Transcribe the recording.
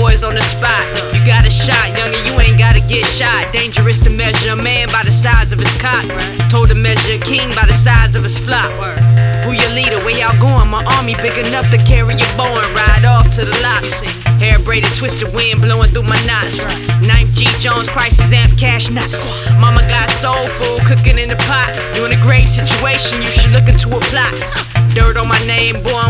boys on the spot. You got a shot, youngin', you ain't gotta get shot. Dangerous to measure a man by the size of his cock. Told to measure a king by the size of his flock. Who your leader? Where y'all going? My army big enough to carry your bow and ride off to the locks. Hair braided, twisted, wind blowing through my knots. 9th G Jones, crisis amp, cash nuts. Mama got soul food cooking in the pot. You in a great situation, you should look into a plot. Dirt on my name, boy.